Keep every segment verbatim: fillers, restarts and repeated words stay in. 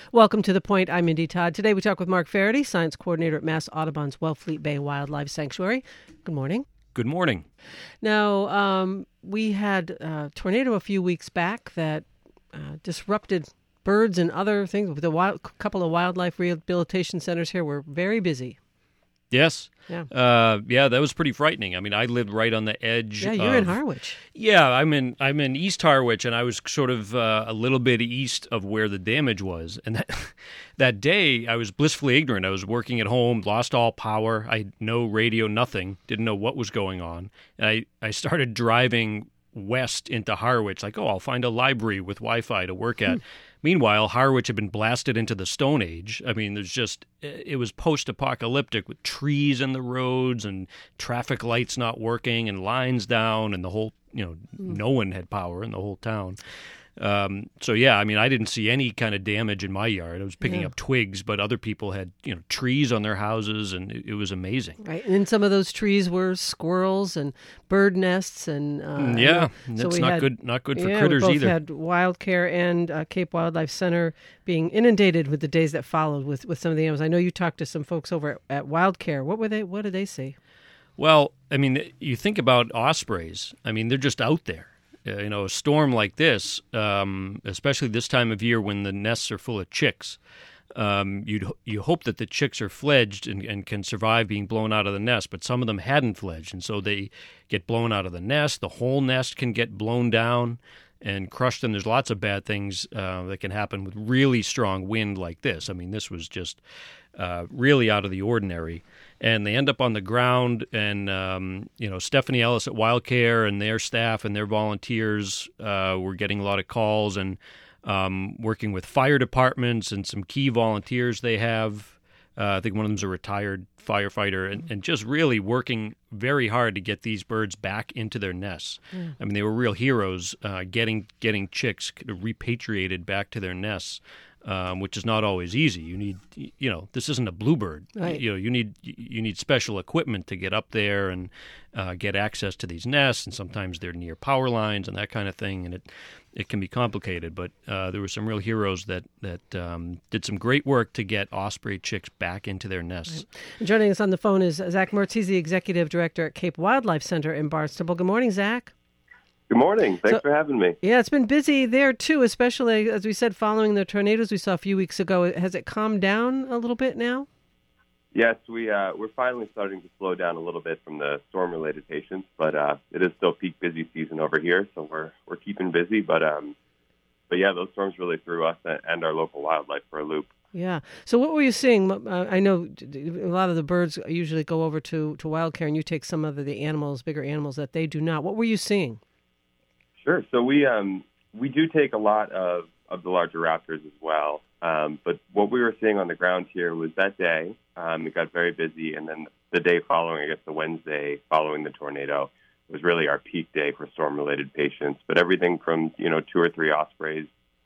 Welcome to The Point. I'm Mindy Todd. Today we talk with Mark Faraday, Science Coordinator at Mass Audubon's Wellfleet Bay Wildlife Sanctuary. Good morning. Good morning. Now, um, we had a tornado a few weeks back that uh, disrupted birds and other things. The wild, couple of wildlife rehabilitation centers here were very busy. Yes. Yeah. Uh, yeah, that was pretty frightening. I mean, I lived right on the edge. Yeah, you're of, in Harwich. Yeah, I'm in I'm in East Harwich, and I was sort of uh, a little bit east of where the damage was. And that, that day, I was blissfully ignorant. I was working at home, lost all power. I had no radio, nothing. Didn't know what was going on. And I, I started driving west into Harwich, like, oh, I'll find a library with Wi-Fi to work at. Hmm. Meanwhile, Harwich had been blasted into the Stone Age. I mean, there's just, it was post-apocalyptic with trees in the roads and traffic lights not working and lines down and the whole, you know, mm. no one had power in the whole town. Um, so, yeah, I mean, I didn't see any kind of damage in my yard. I was picking yeah. up twigs, but other people had, you know, trees on their houses, and it, it was amazing. Right, and in some of those trees were squirrels and bird nests, and uh, yeah, you know, that's so not had, good. Not good for yeah, critters we both either. Had Wild Care and uh, Cape Wildlife Center being inundated with the days that followed with, with some of the animals. I know you talked to some folks over at, at Wild Care. What were they? What did they say? Well, I mean, you think about ospreys. I mean, they're just out there. Uh, you know, a storm like this, um, especially this time of year when the nests are full of chicks, um, you'd you hope that the chicks are fledged and, and can survive being blown out of the nest, but some of them hadn't fledged, and so they get blown out of the nest. The whole nest can get blown down and crushed, and there's lots of bad things uh, that can happen with really strong wind like this. I mean, this was just uh, really out of the ordinary. And they end up on the ground, and, um, you know, Stephanie Ellis at WildCare and their staff and their volunteers uh, were getting a lot of calls and um, working with fire departments and some key volunteers they have. Uh, I think one of them's a retired firefighter, and, and just really working very hard to get these birds back into their nests. Mm. I mean, they were real heroes uh, getting getting chicks repatriated back to their nests. Um, which is not always easy. You need, you know, this isn't a bluebird. Right. You know, you need you need special equipment to get up there and uh, get access to these nests, and sometimes they're near power lines and that kind of thing, and it it can be complicated. But uh, there were some real heroes that that um, did some great work to get osprey chicks back into their nests. Right. Joining us on the phone is Zach Mertz. He's the executive director at Cape Wildlife Center in Barnstable. Good morning, Zach. Good morning. Thanks so, for having me. Yeah, it's been busy there, too, especially, as we said, following the tornadoes we saw a few weeks ago. Has it calmed down a little bit now? Yes, we, uh, we're finally starting to slow down a little bit from the storm-related patients, but uh, it is still peak busy season over here, so we're we're keeping busy. But, um, but yeah, those storms really threw us and our local wildlife for a loop. Yeah. So what were you seeing? Uh, I know a lot of the birds usually go over to, to Wild Care, and you take some of the animals, bigger animals, that they do not. What were you seeing? Sure. So we um, we do take a lot of, of the larger raptors as well. Um, but what we were seeing on the ground here was that day, um, it got very busy. And then the day following, I guess the Wednesday following the tornado, was really our peak day for storm-related patients. But everything from, you know, two or three ospreys.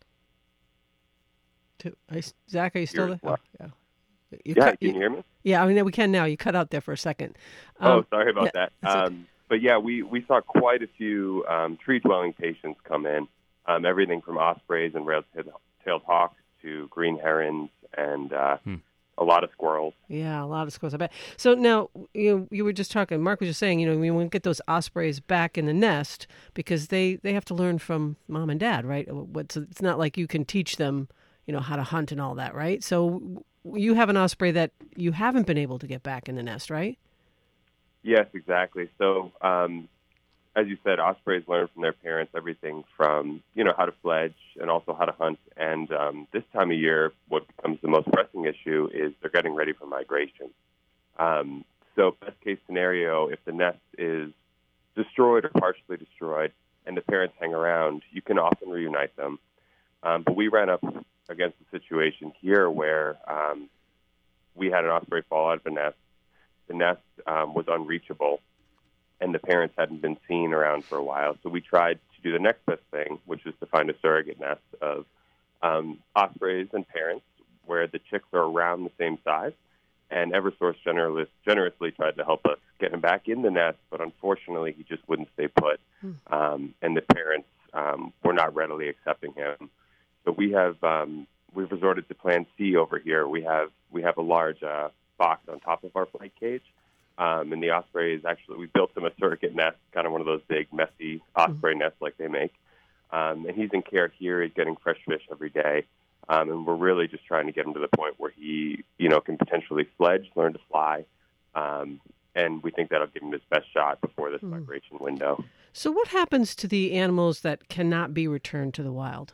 To, I, Zach, are you still there? Oh, yeah. You yeah, cut, can you, you hear me? Yeah, I mean, we can now. You cut out there for a second. Um, oh, sorry about yeah, that. Um, okay. But, yeah, we, we saw quite a few um, tree-dwelling patients come in, um, everything from ospreys and red-tailed hawks to green herons and uh, hmm. a lot of squirrels. Yeah, a lot of squirrels, I bet. So now, you you were just talking, Mark was just saying, you know, we want to get those ospreys back in the nest because they, they have to learn from mom and dad, right? What's, it's not like you can teach them, you know, how to hunt and all that, right? So you have an osprey that you haven't been able to get back in the nest, right? Yes, exactly. So, um, as you said, ospreys learn from their parents everything from, you know, how to fledge and also how to hunt. And um, this time of year, what becomes the most pressing issue is they're getting ready for migration. Um, so, best case scenario, if the nest is destroyed or partially destroyed and the parents hang around, you can often reunite them. Um, but we ran up against a situation here where um, we had an osprey fall out of a nest. The nest um, was unreachable, and the parents hadn't been seen around for a while. So we tried to do the next best thing, which was to find a surrogate nest of um, ospreys and parents where the chicks are around the same size. And Eversource generous, generously tried to help us get him back in the nest, but unfortunately he just wouldn't stay put. Um, and the parents um, were not readily accepting him. So we have um, we've resorted to Plan C over here. We have we have a large uh, box on top of our flight cage, um, and the osprey is actually we built them a surrogate nest, kind of one of those big messy osprey mm-hmm. nests like they make. Um, and he's in care here. He's getting fresh fish every day, um, and we're really just trying to get him to the point where he, you know, can potentially fledge, learn to fly, um, and we think that'll give him his best shot before this mm. migration window. So, what happens to the animals that cannot be returned to the wild?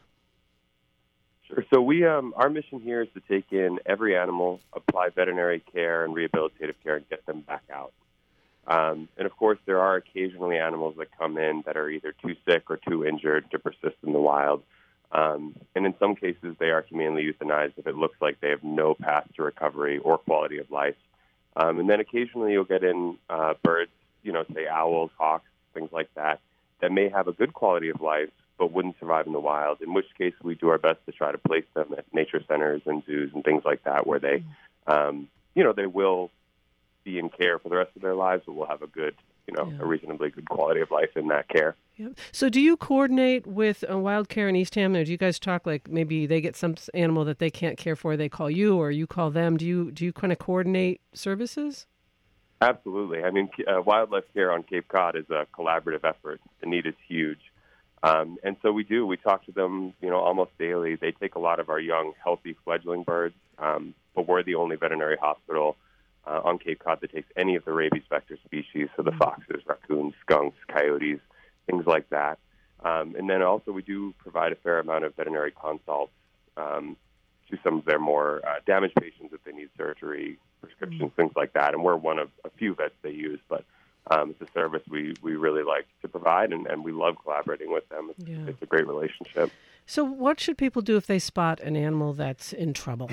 Sure. So, we um, our mission here is to take in every animal, apply veterinary care and rehabilitative care, and get them back out. Um, and, of course, there are occasionally animals that come in that are either too sick or too injured to persist in the wild. Um, and in some cases, they are humanely euthanized if it looks like they have no path to recovery or quality of life. Um, and then occasionally you'll get in uh, birds, you know, say owls, hawks, things like that, that may have a good quality of life but wouldn't survive in the wild, in which case we do our best to try to place them at nature centers and zoos and things like that where they, um, you know, they will be in care for the rest of their lives, but will have a good, you know, yeah. a reasonably good quality of life in that care. Yep. So do you coordinate with uh, Wild Care in Eastham, or do you guys talk like maybe they get some animal that they can't care for, they call you, or you call them? Do you do you kind of coordinate services? Absolutely. I mean, uh, wildlife care on Cape Cod is a collaborative effort. The need is huge. Um, and so we do. We talk to them, you know, almost daily. They take a lot of our young, healthy fledgling birds, um, but we're the only veterinary hospital Uh, on Cape Cod that takes any of the rabies vector species, so the foxes, raccoons, skunks, coyotes, things like that. Um, and then also we do provide a fair amount of veterinary consults um, to some of their more uh, damaged patients if they need surgery, prescriptions, mm-hmm. things like that. And we're one of a few vets they use, but um, it's a service we, we really like to provide, and, and we love collaborating with them. It's, yeah. it's a great relationship. So what should people do if they spot an animal that's in trouble?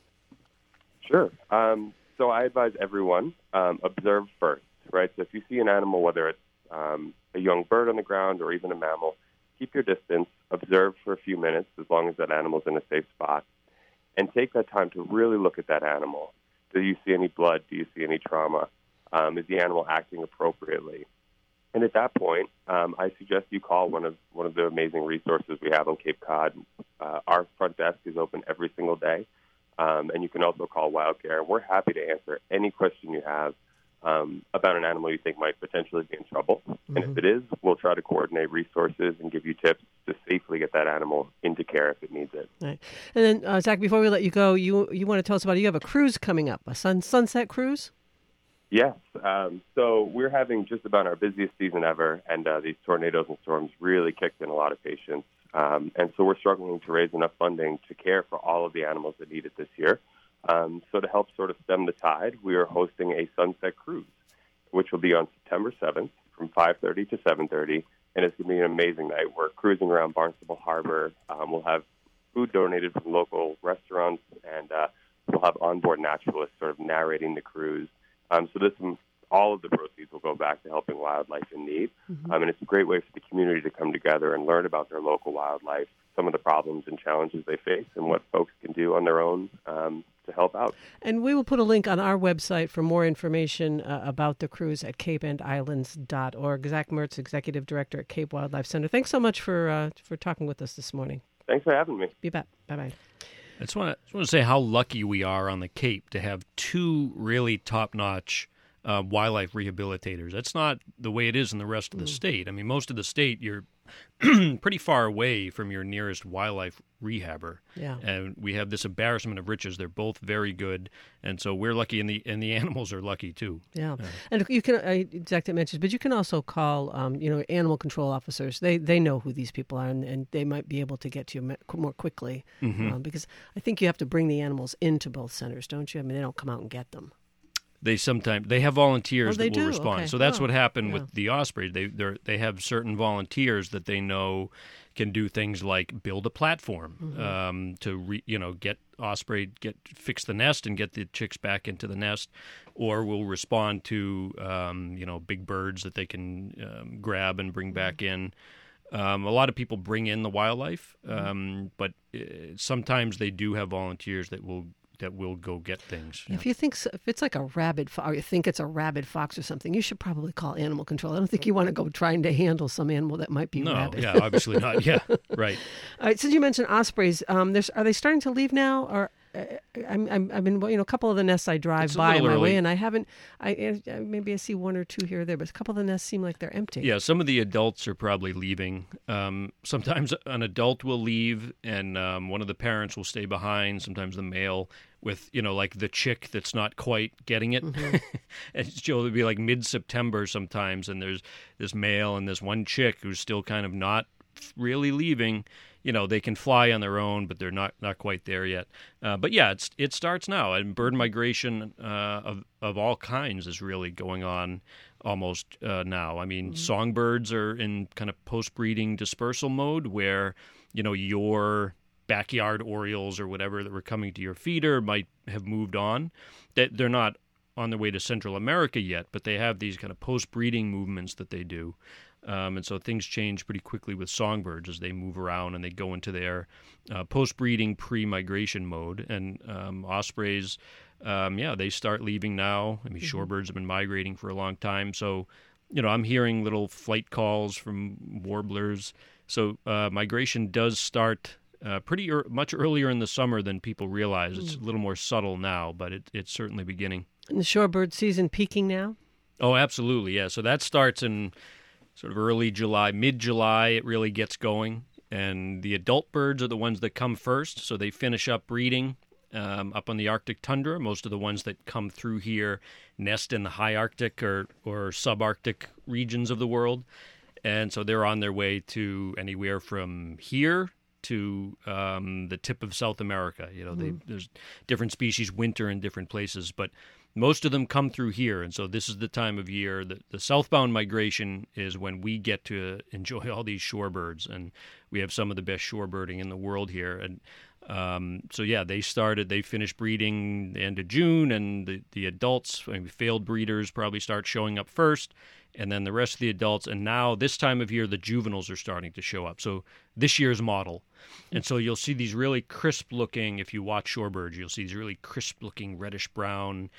Sure. Um, So I advise everyone, um, observe first, right? So if you see an animal, whether it's um, a young bird on the ground or even a mammal, keep your distance, observe for a few minutes as long as that animal's in a safe spot, and take that time to really look at that animal. Do you see any blood? Do you see any trauma? Um, is the animal acting appropriately? And at that point, um, I suggest you call one of one of the amazing resources we have on Cape Cod. Uh, our front desk is open every single day. Um, and you can also call Wild Care. We're happy to answer any question you have um, about an animal you think might potentially be in trouble. Mm-hmm. And if it is, we'll try to coordinate resources and give you tips to safely get that animal into care if it needs it. Right. And then, uh, Zach, before we let you go, you you want to tell us about it. You have a cruise coming up, a sun, sunset cruise? Yes. Um, so we're having just about our busiest season ever, and uh, these tornadoes and storms really kicked in a lot of patients. Um, and so we're struggling to raise enough funding to care for all of the animals that need it this year. Um, so to help sort of stem the tide, we are hosting a sunset cruise, which will be on September seventh from five thirty to seven thirty, and it's going to be an amazing night. We're cruising around Barnstable Harbor. Um, we'll have food donated from local restaurants, and uh, we'll have onboard naturalists sort of narrating the cruise. Um, so this all of the proceeds will go back to helping wildlife in need. Mm-hmm. Um, and it's a great way for the community to come together and learn about their local wildlife, some of the problems and challenges they face, and what folks can do on their own um, to help out. And we will put a link on our website for more information uh, about the cruise at cape end islands dot org. Zach Mertz, Executive Director at Cape Wildlife Center. Thanks so much for uh, for talking with us this morning. Thanks for having me. Be back. Bye-bye. I just want to, just want to say how lucky we are on the Cape to have two really top-notch Uh, wildlife rehabilitators. That's not the way it is in the rest of the mm. state. I mean, most of the state, you're pretty far away from your nearest wildlife rehabber. Yeah. And we have this embarrassment of riches. They're both very good. And so we're lucky, and the and the animals are lucky, too. Yeah. Uh, and you can, uh, Zach mentions, but you can also call, um, you know, animal control officers. They they know who these people are, and, and they might be able to get to you more quickly. Mm-hmm. Um, because I think you have to bring the animals into both centers, don't you? I mean, they don't come out and get them. They sometimes they have volunteers oh, they that will do? respond. Okay. So that's oh, what happened yeah. with the ospreys. They they have certain volunteers that they know can do things like build a platform mm-hmm. um, to re, you know get osprey get fix the nest and get the chicks back into the nest, or will respond to um, you know big birds that they can um, grab and bring back in. Um, a lot of people bring in the wildlife, um, but uh, sometimes they do have volunteers that will that will go get things. If you think so, if it's like a rabid fox, or you think it's a rabid fox or something, you should probably call animal control. I don't think you want to go trying to handle some animal that might be no, rabid. yeah, obviously not. Yeah, right. All right. Since you mentioned ospreys, um, there's are they starting to leave now? Or uh, I'm, I'm I've been you know a couple of the nests I drive It's a by on little my early. way, and I haven't. I uh, maybe I see one or two here or there, but a couple of the nests seem like they're empty. Yeah, some of the adults are probably leaving. Um, sometimes an adult will leave, and um, one of the parents will stay behind. Sometimes the male with, you know, like the chick that's not quite getting it. Mm-hmm. And so it'll be like mid-September sometimes, and there's this male and this one chick who's still kind of not really leaving. You know, they can fly on their own, but they're not, not quite there yet. Uh, but yeah, it's it starts now, and bird migration uh, of of all kinds is really going on almost uh, now. I mean, mm-hmm. songbirds are in kind of post-breeding dispersal mode, where you know your backyard orioles or whatever that were coming to your feeder might have moved on. That they're not on their way to Central America yet, but they have these kind of post-breeding movements that they do. Um, and so things change pretty quickly with songbirds as they move around and they go into their uh, post-breeding, pre-migration mode. And um, ospreys, um, yeah, they start leaving now. I mean, mm-hmm. shorebirds have been migrating for a long time. So, you know, I'm hearing little flight calls from warblers. So uh, migration does start uh, pretty er- much earlier in the summer than people realize. Mm. It's a little more subtle now, but it, it's certainly beginning. And the shorebird season peaking now? Oh, absolutely, yeah. So that starts in sort of early July, mid-July, it really gets going. And the adult birds are the ones that come first, so they finish up breeding um, up on the Arctic tundra. Most of the ones that come through here nest in the high Arctic or, or subarctic regions of the world. And so they're on their way to anywhere from here to um, the tip of South America. You know, mm. they, there's different species winter in different places, but most of them come through here, and so this is the time of year. The, the southbound migration is when we get to enjoy all these shorebirds, and we have some of the best shorebirding in the world here. And um, so, yeah, they started, they finished breeding the end of June, and the, the adults, I mean, failed breeders probably start showing up first, and then the rest of the adults. And now, this time of year, the juveniles are starting to show up. So this year's model. And so you'll see these really crisp-looking, if you watch shorebirds, you'll see these really crisp-looking reddish-brown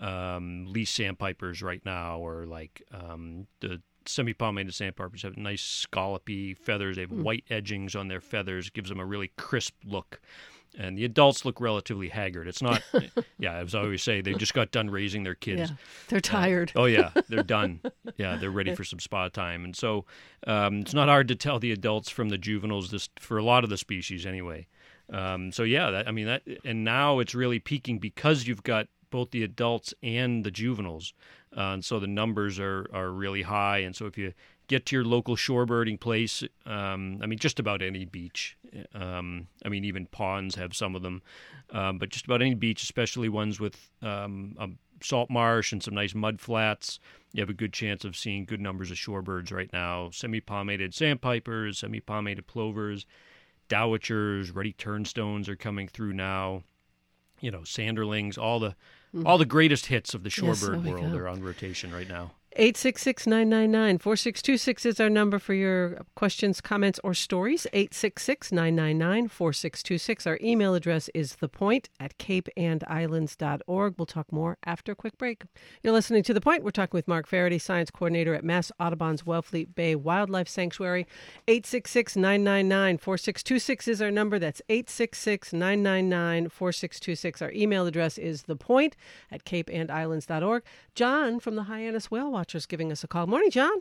um, least sandpipers right now, or like um, the semi-palmated sandpipers have nice scallopy feathers. They have mm. white edgings on their feathers. It gives them a really crisp look. And the adults look relatively haggard. It's not, yeah, as I always say, they just got done raising their kids. Yeah, they're tired. Uh, oh, yeah, they're done. Yeah, they're ready for some spa time. And so um, it's not hard to tell the adults from the juveniles, this, for a lot of the species anyway. Um, so, yeah, that, I mean, that, and now it's really peaking because you've got both the adults and the juveniles. Uh, and so the numbers are, are really high. And so if you get to your local shorebirding place, um, I mean, just about any beach. Um, I mean, even ponds have some of them. Um, but just about any beach, especially ones with um, a salt marsh and some nice mud flats, you have a good chance of seeing good numbers of shorebirds right now. Semi-palmated sandpipers, semi-palmated plovers, dowitchers, ruddy turnstones are coming through now. You know, sanderlings, all the mm. all the greatest hits of the shorebird yes, world are on rotation right now. eight six six, nine nine nine, four six two six is our number for your questions, comments, or stories. eight six six, nine nine nine, four six two six. Our email address is thepoint at cape and islands dot org. We'll talk more after a quick break. You're listening to The Point. We're talking with Mark Faraday, Science Coordinator at Mass Audubon's Wellfleet Bay Wildlife Sanctuary. eight six six, nine nine nine, four six two six is our number. That's eight six six, nine nine nine, four six two six. Our email address is thepoint at cape and islands dot org. John from the Hyannis Whale Watchers giving us a call. Morning, John.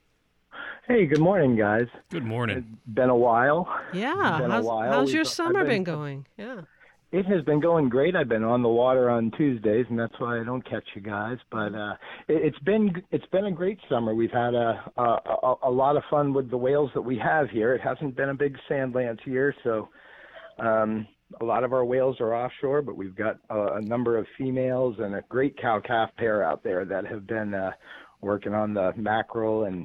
Hey, good morning, guys. Good morning. It's been a while. Yeah. Been how's, a while. how's your We've, summer been, been going? Yeah. It has been going great. I've been on the water on Tuesdays, and that's why I don't catch you guys. But uh, it, it's been it's been a great summer. We've had a, a a a lot of fun with the whales that we have here. It hasn't been a big sandlands year, so um, a lot of our whales are offshore. But we've got a, a number of females and a great cow-calf pair out there that have been uh, working on the mackerel and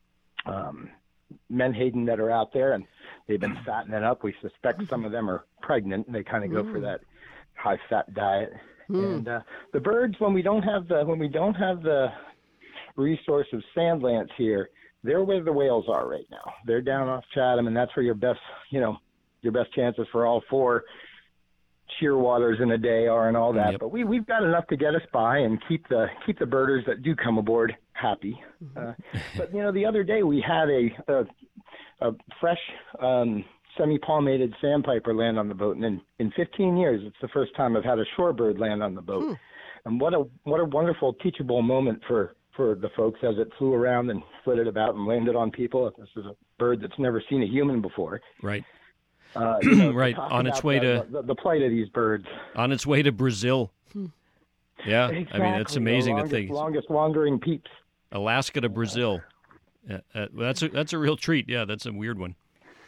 um, menhaden that are out there, and they've been fattening up. We suspect some of them are pregnant, and they kind of go mm. for that high-fat diet. Mm. And uh, the birds, when we don't have the when we don't have the resource of sandlance here, they're where the whales are right now. They're down off Chatham, and that's where your best, you know, your best chances for all four shearwaters in a day are and all that. Yep. But we we've got enough to get us by and keep the keep the birders that do come aboard happy. Uh, but you know, the other day we had a a, a fresh um, semi-palmated sandpiper land on the boat, and in, in fifteen years, it's the first time I've had a shorebird land on the boat. Hmm. And what a what a wonderful teachable moment for, for the folks as it flew around and flitted about and landed on people. This is a bird that's never seen a human before. Right. Uh, you know, right, on its way the, to the, the plight of these birds. On its way to Brazil. Hmm. Yeah, exactly. I mean, it's amazing the to longest, think. Longest wandering peeps. Alaska to Brazil. Uh, uh, well, that's a that's a real treat. Yeah, that's a weird one.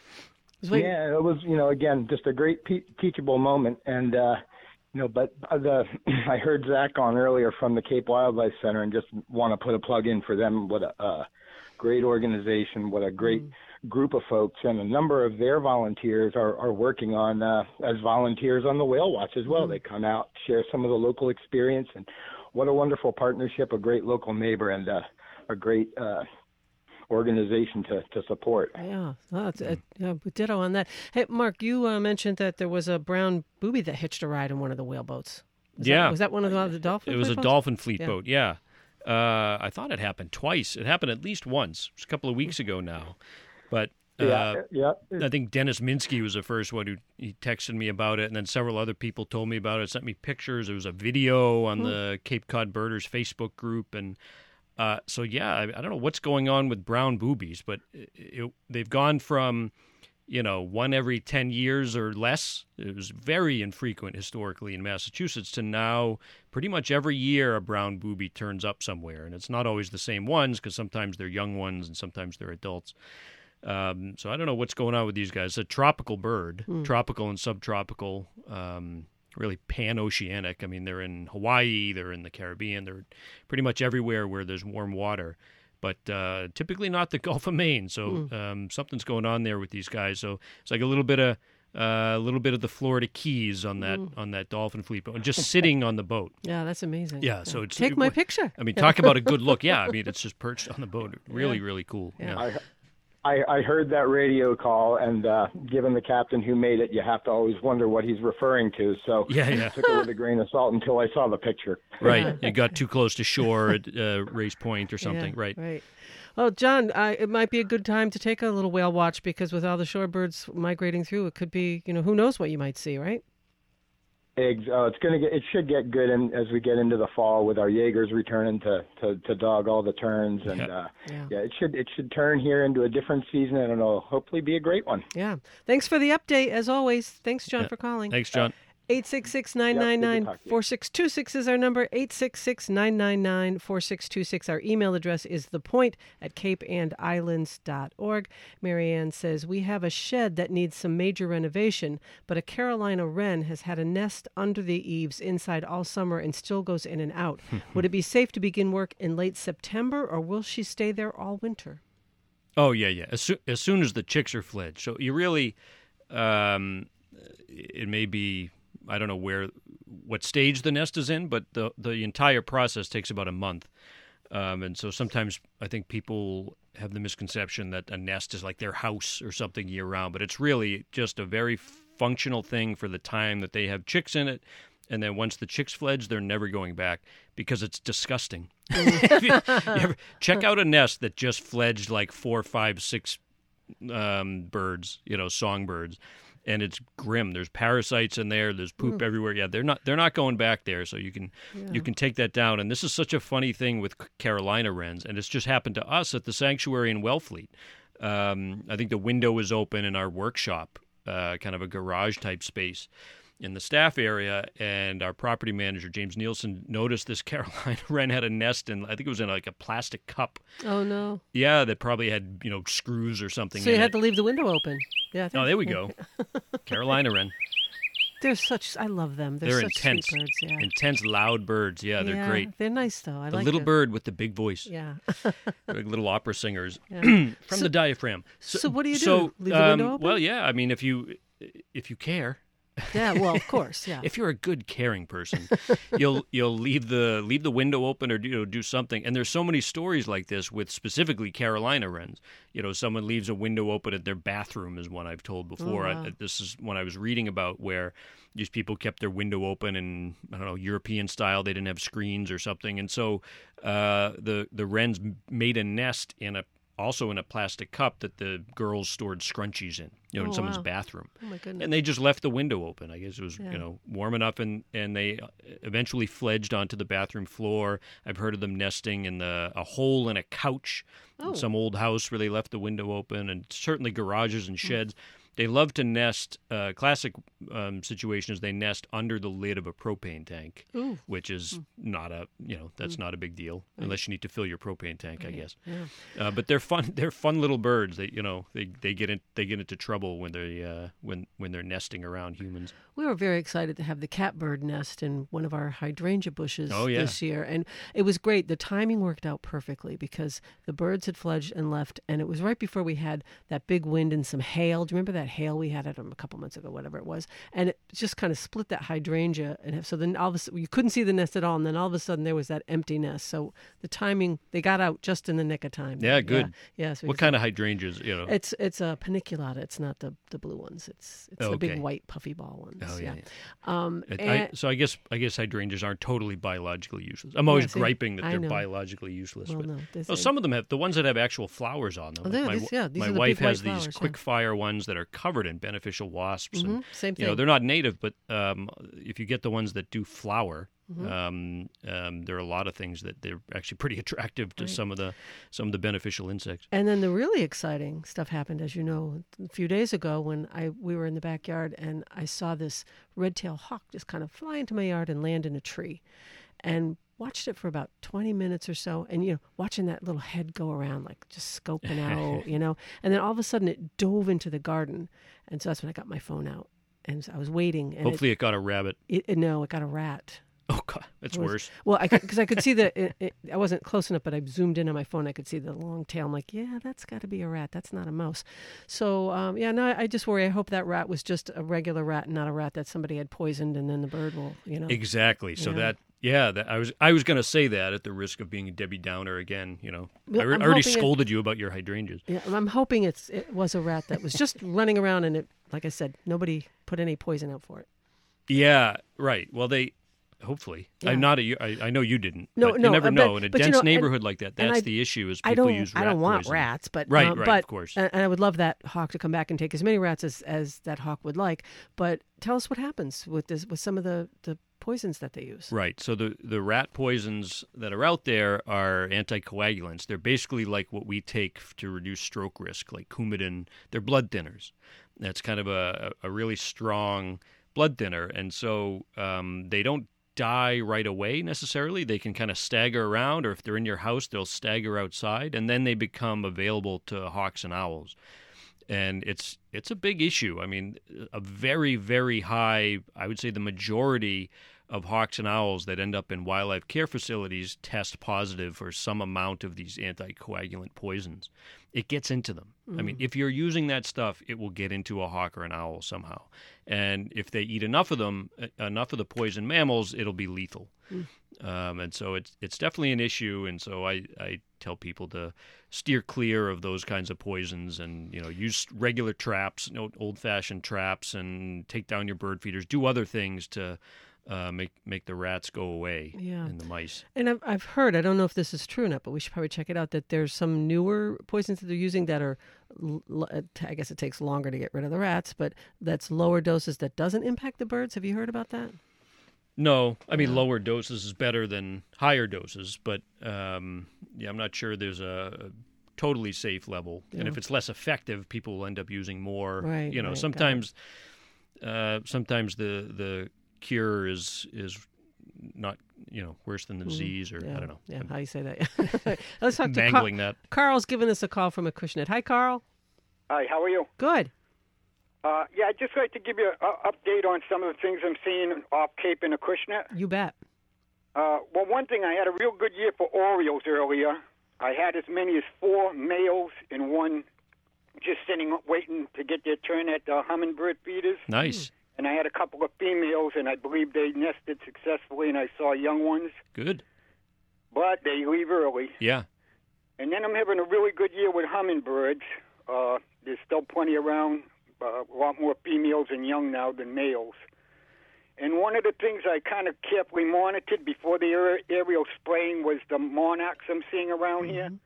Yeah, it was, you know, again, just a great pe- teachable moment. And, uh, you know, but the I heard Zach on earlier from the Cape Wildlife Center and just want to put a plug in for them. What a uh, great organization, what a great mm. group of folks. And a number of their volunteers are, are working on uh, as volunteers on the Whale Watch as well. Mm. They come out, share some of the local experience. And what a wonderful partnership, a great local neighbor, and uh, a great uh organization to, to support. Yeah, oh, it's, uh, yeah, ditto on that. Hey, Mark, you uh, mentioned that there was a brown booby that hitched a ride in one of the whale boats. Was yeah. That, was that one of the, the dolphin It was a boats? dolphin fleet yeah. boat, yeah. Uh, I thought it happened twice. It happened at least once. It was a couple of weeks ago now. But uh, yeah, yeah. I think Dennis Minsky was the first one who he texted me about it, and then several other people told me about it, sent me pictures. There was a video on hmm. the Cape Cod Birders Facebook group, and Uh, so, yeah, I, I don't know what's going on with brown boobies, but it, it, they've gone from, you know, one every ten years or less. It was very infrequent historically in Massachusetts to now pretty much every year a brown booby turns up somewhere. And it's not always the same ones because sometimes they're young ones and sometimes they're adults. Um, so I don't know what's going on with these guys. It's a tropical bird, mm. tropical and subtropical, um really pan-oceanic. I mean, they're in Hawaii, they're in the Caribbean, they're pretty much everywhere where there's warm water, but uh, typically not the Gulf of Maine. So mm. um, something's going on there with these guys. So it's like a little bit of uh, a little bit of the Florida Keys on that mm. on that dolphin fleet boat, and just sitting on the boat. Yeah, that's amazing. Yeah, so it's take it, my picture. I mean, talk about a good look. Yeah, I mean, it's just perched on the boat. Really, yeah. really cool. Yeah. yeah. I, I, I heard that radio call, and uh, given the captain who made it, you have to always wonder what he's referring to. So yeah, yeah. I took it with a grain of salt until I saw the picture. Right. You got too close to shore at uh, Race Point or something. Yeah, right. Right. Well, John, uh, it might be a good time to take a little whale watch because with all the shorebirds migrating through, it could be, you know, who knows what you might see, right? Eggs. Uh, it's gonna get. It should get good in, as we get into the fall with our Jaegers returning to, to, to dog all the turns, and yep. uh, yeah. yeah, it should it should turn here into a different season, and it'll hopefully be a great one. Yeah. Thanks for the update, as always. Thanks, John, yeah. for calling. Thanks, John. eight six six, nine nine nine, four six two six is our number. eight six six, nine nine nine, four six two six. Our email address is thepoint at cape and islands dot org. Marianne says, we have a shed that needs some major renovation, but a Carolina wren has had a nest under the eaves inside all summer and still goes in and out. Would it be safe to begin work in late September, or will she stay there all winter? Oh, yeah, yeah. As, soo- as soon as the chicks are fledged. So you really, um, it may be... I don't know where, what stage the nest is in, but the the entire process takes about a month. Um, and so sometimes I think people have the misconception that a nest is like their house or something year round, but it's really just a very functional thing for the time that they have chicks in it. And then once the chicks fledge, they're never going back because it's disgusting. you, you ever, check out a nest that just fledged like four, five, six um, birds, you know, songbirds. And it's grim. There's parasites in there. There's poop mm. everywhere. Yeah, they're not they're not going back there. So you can yeah. you can take that down. And this is such a funny thing with Carolina wrens, and it's just happened to us at the sanctuary in Wellfleet. Um, I think the window was open in our workshop, uh, kind of a garage type space in the staff area, and our property manager James Nielsen noticed this Carolina wren had a nest in, I think it was in like a plastic cup. Oh no! Yeah, that probably had, you know, screws or something. So you in had it. to leave the window open. Yeah. Oh, there we go. Carolina wren. They're such. I love them. They're, they're such intense, sweet birds. Yeah. intense, loud birds. Yeah, they're yeah, great. They're nice though. I the like little it. bird with the big voice. Yeah. They're like little opera singers yeah. from so, the diaphragm. So, so what do you do? So, Leave the um, window open? Well, yeah. I mean, if you if you care. Yeah, well, of course, yeah. If you're a good, caring person, you'll you'll leave the leave the window open or you know do something. And there's so many stories like this with specifically Carolina wrens. You know, someone leaves a window open at their bathroom is one I've told before. Oh, wow. I, this is one I was reading about where these people kept their window open and I don't know European style. They didn't have screens or something, and so uh, the the wrens made a nest in a also in a plastic cup that the girls stored scrunchies in, you know, Oh, in someone's wow. bathroom. Oh, my goodness. And they just left the window open. I guess it was, Yeah. you know, warm enough, and, and they eventually fledged onto the bathroom floor. I've heard of them nesting in the a hole in a couch Oh. in some old house where they left the window open, and certainly garages and Hmm. sheds. They love to nest. Uh, classic um, situation is they nest under the lid of a propane tank, Ooh. which is not a you know that's not a big deal unless you need to fill your propane tank, I guess. Yeah. Uh, but they're fun. They're fun little birds. They you know they, they get in they get into trouble when they uh, when when they're nesting around humans. We were very excited to have the catbird nest in one of our hydrangea bushes Oh, yeah. this year. And it was great. The timing worked out perfectly because the birds had fledged and left. And it was right before we had that big wind and some hail. Do you remember that hail we had at them a couple months ago, whatever it was? And it just kind of split that hydrangea. And so then all of a sudden, you couldn't see the nest at all. And then all of a sudden, there was that empty nest. So the timing, they got out just in the nick of time. Yeah, good. Yeah. yeah so What kind of hydrangeas? You know. It's it's a paniculata. It's not the, the blue ones. It's it's Oh, the big okay. white puffy ball ones. Oh, yeah, yeah. Um, It- and- I, so I guess I guess hydrangeas aren't totally biologically useless. I'm always Yeah, see, griping that I they're know. biologically useless. Well, but, no, they oh, say- some of them have the ones that have actual flowers on them. Oh, yeah, my these- yeah, these my are the wife big white has these flowers, yeah. quick fire ones that are covered in beneficial wasps. And, Mhm, same You know, thing. they're not native, but um, if you get the ones that do flower, Mm-hmm. um, um, there are a lot of things that they're actually pretty attractive to Right. some of the some of the beneficial insects. And then the really exciting stuff happened, as you know, a few days ago when I we were in the backyard and I saw this red-tailed hawk just kind of fly into my yard and land in a tree, and watched it for about twenty minutes or so, and you know, watching that little head go around, like just scoping out, you know, and then all of a sudden it dove into the garden, and so that's when I got my phone out and so I was waiting, and Hopefully, it, got a rabbit. it, it, no, it got a rat. Oh God, that's It was- worse. Well, I because I could see the it, it, I wasn't close enough, but I zoomed in on my phone. I could see the long tail. I'm like, yeah, that's got to be a rat. That's not a mouse. So um, yeah, no, I just worry. I hope that rat was just a regular rat, not a rat that somebody had poisoned, and then the bird will, you know. Exactly. So Yeah. that, yeah, that, I was I was going to say that at the risk of being a Debbie Downer again. You know, Well, I, re- I'm I already hoping it- scolded you about your hydrangeas. Yeah, I'm hoping it's it was a rat that was just running around, and it, like I said, nobody put any poison out for it. Yeah, right. Well, they hopefully. Yeah. I'm not a. I, I know you didn't. No, but no, you never uh, know. but- In a but you dense know, and- neighborhood like that, and that's I- the issue. Is I people don't. use I rat don't want poison. rats, but Right, um, right, but, of course. And, and I would love that hawk to come back and take as many rats as, as that hawk would like. But tell us what happens with this with some of the, the poisons that they use. Right. So the, the rat poisons that are out there are anticoagulants. They're basically like what we take to reduce stroke risk, like Coumadin. They're blood thinners. That's kind of a, a really strong blood thinner. And so um, they don't die right away necessarily. They can kind of stagger around, or if they're in your house, they'll stagger outside, and then they become available to hawks and owls. And it's it's a big issue. I mean, a very, very high, I would say the majority of hawks and owls that end up in wildlife care facilities test positive for some amount of these anticoagulant poisons. It gets into them. I mean, if you're using that stuff, it will get into a hawk or an owl somehow. And if they eat enough of them, enough of the poison mammals, it'll be lethal. Um, and so it's it's definitely an issue. And so I, I tell people to steer clear of those kinds of poisons, and you know, use regular traps, you know, old-fashioned traps, and take down your bird feeders. Do other things to uh, make make the rats go away Yeah. and the mice. And I've, I've heard, I don't know if this is true or not, but we should probably check it out, that there's some newer poisons that they're using that are, l- l- I guess it takes longer to get rid of the rats, but that's lower doses that doesn't impact the birds. Have you heard about that? No, I mean, Yeah. lower doses is better than higher doses, but um, yeah, I'm not sure there's a, a totally safe level. And Yeah. if it's less effective, people will end up using more. Right, You know, right, got it. sometimes, uh, sometimes the the cure is is not you know worse than the disease, or Mm-hmm. Yeah. I don't know. Yeah, I'm how you say that. Let's talk to Carl. mangling that. Carl's giving us a call from Acushnet. Hi, Carl. Hi, how are you? Good. Uh, yeah, I'd just like to give you an update on some of the things I'm seeing off Cape and Acushnet. You bet. Uh, well, one thing, I had a real good year for Orioles earlier. I had as many as four males and one just sitting, waiting to get their turn at the hummingbird feeders. Nice. and I had a couple of females, and I believe they nested successfully, and I saw young ones. Good. But they leave early. Yeah. And then I'm having a really good year with hummingbirds. Uh, there's still plenty around, uh, a lot more females and young now than males. And one of the things I kind of carefully monitored before the aerial spraying was the monarchs I'm seeing around mm-hmm. here.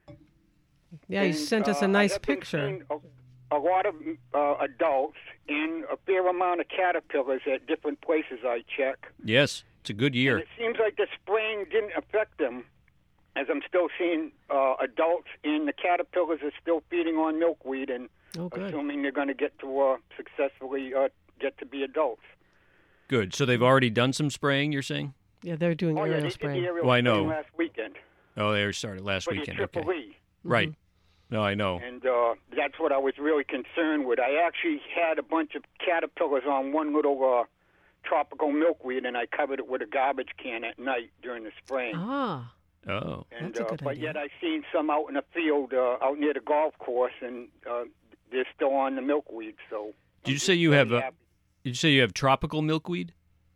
Yeah, and, you sent us a uh, nice I have been picture. seeing A, a lot of uh, adults and a fair amount of caterpillars at different places I check. Yes, it's a good year. And it seems like the spraying didn't affect them, as I'm still seeing uh, adults, and the caterpillars are still feeding on milkweed, and oh, assuming they're going to get to uh, successfully uh, get to be adults. Good. So they've already done some spraying, you're saying? Yeah, they're doing oh, aerial yeah, they spraying. Did the aerial well, I know. spraying last weekend. Oh, they started last for weekend. The okay. E. Right. Mm-hmm. No, I know. And uh, that's what I was really concerned with. I actually had a bunch of caterpillars on one little uh, tropical milkweed, and I covered it with a garbage can at night during the spraying. Ah. Oh. And, That's a good uh, but idea. yet I seen some out in the field, uh, out near the golf course, and uh, they're still on the milkweed. So. Did you I'm say you very have a, happy. Did you say you have tropical milkweed?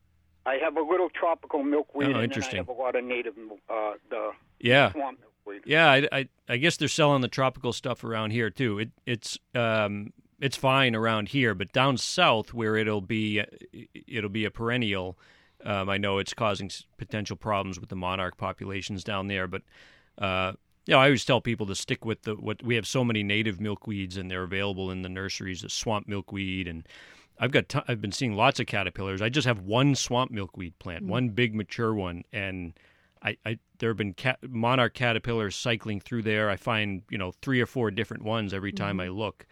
I have a little tropical milkweed, Oh, and then interesting. I have a lot of native, uh, the Yeah. swamp milkweed. Yeah, I, I, I guess they're selling the tropical stuff around here too. It it's um it's fine around here, but down south where it'll be it'll be a perennial. Um, I know it's causing potential problems with the monarch populations down there, but uh, you know, I always tell people to stick with the what we have so many native milkweeds, and they're available in the nurseries. The swamp milkweed, and I've got t- I've been seeing lots of caterpillars. I just have one swamp milkweed plant, mm-hmm. one big mature one, and I, I there have been cat, monarch caterpillars cycling through there. I find you know three or four different ones every time mm-hmm. I look.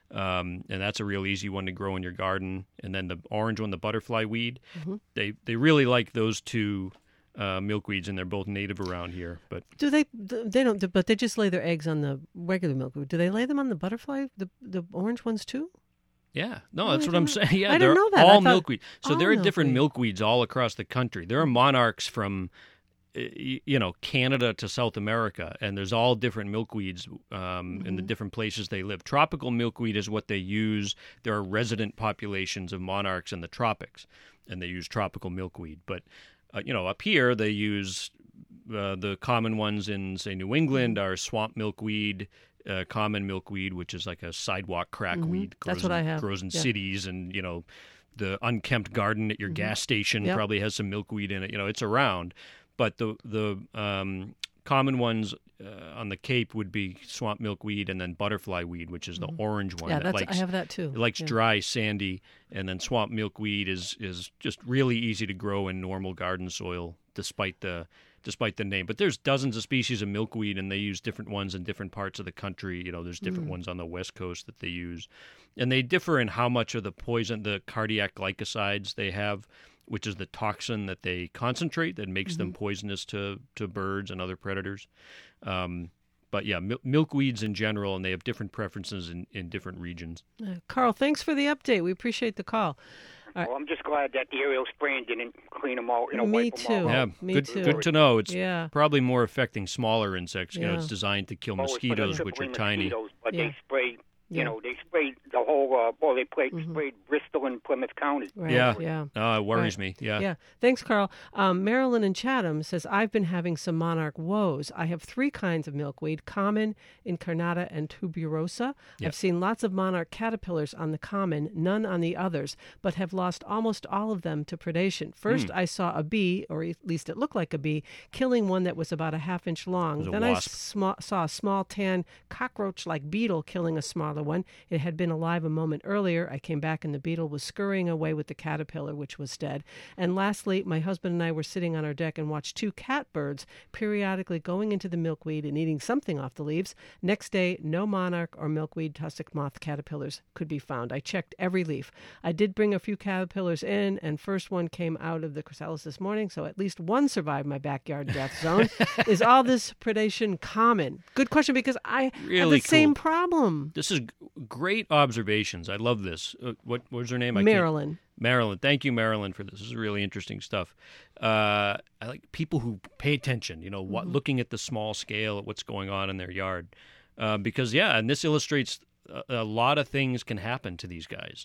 Um, and that's a real easy one to grow in your garden. And then the orange one, the butterfly weed, mm-hmm. they they really like those two uh, milkweeds, and they're both native around here. But do they? They don't. But they just lay their eggs on the regular milkweed. Do they lay them on the butterfly, the the orange ones too? Yeah, no, Oh, that's I what I'm didn't- saying. Yeah, I they're didn't know that. I all thought- milkweed. So all there are different milkweed. milkweeds all across the country. There are monarchs from uh, y- you know Canada to South America, and there's all different milkweeds um, Mm-hmm. in the different places they live. Tropical milkweed is what they use. There are resident populations of monarchs in the tropics, and they use tropical milkweed. But uh, you know, up here they use uh, the common ones in say New England are swamp milkweed. Uh, common milkweed, which is like a sidewalk crackweed, Mhm. That's grows what in, I have. grows in Yeah. cities, and you know, the unkempt garden at your Mhm. gas station Yep. probably has some milkweed in it. You know, it's around, but the the um, common ones uh, on the Cape would be swamp milkweed, and then butterfly weed, which is the orange one. Yeah, that that's likes, I have that too. It likes Yeah. dry, sandy, and then swamp milkweed is is just really easy to grow in normal garden soil, despite the despite the name. But there's dozens of species of milkweed, and they use different ones in different parts of the country. You know, there's different Mm. ones on the West Coast that they use, and they differ in how much of the poison, the cardiac glycosides they have, which is the toxin that they concentrate that makes them poisonous to to birds and other predators. Um, but yeah, mil- milkweeds in general, and they have different preferences in, in different regions. Uh, Carl, thanks for the update. We appreciate the call. All Well, I'm just glad that the aerial spraying didn't clean them out. You know, Me wipe them all too. Yeah, out. me good, too. good to know. It's Yeah. probably more affecting smaller insects. You know, Yeah. it's designed to kill Oh, it's for the mosquitoes, which are tripling tiny. mosquitoes, but Yeah. they sprayed, you Yeah. know, they sprayed the whole, uh, well, they sprayed, Mhm. sprayed Bristol and Plymouth County. Right. Yeah. Yeah. Oh, it worries Right. me. Yeah. Yeah. Thanks, Carl. Um, Marilyn in Chatham says, I've been having some monarch woes. I have three kinds of milkweed, common, incarnata, and tuberosa. Yep. I've seen lots of monarch caterpillars on the common, none on the others, but have lost almost all of them to predation. First, Hmm. I saw a bee, or at least it looked like a bee, killing one that was about a half inch long. was a Then wasp. I sma- saw a small tan cockroach-like beetle killing a smaller one. It had been alive a moment earlier. I came back and the beetle was scurrying away with the caterpillar, which was dead. And lastly, my husband and I were sitting on our deck and watched two catbirds periodically going into the milkweed and eating something off the leaves. Next day, no monarch or milkweed tussock moth caterpillars could be found. I checked every leaf. I did bring a few caterpillars in, and first one came out of the chrysalis this morning, so at least one survived my backyard death zone. Is all this predation common? Good question, because I have Really the same cool. problem. This is g- great observations. I love this. Uh, what, what was her name? I can't- Marilyn. Marilyn. Thank you, Marilyn, for this. This is really interesting stuff. Uh, I like people who pay attention, you know, what, looking at the small scale at what's going on in their yard. Uh, because, yeah, and this illustrates a, a lot of things can happen to these guys.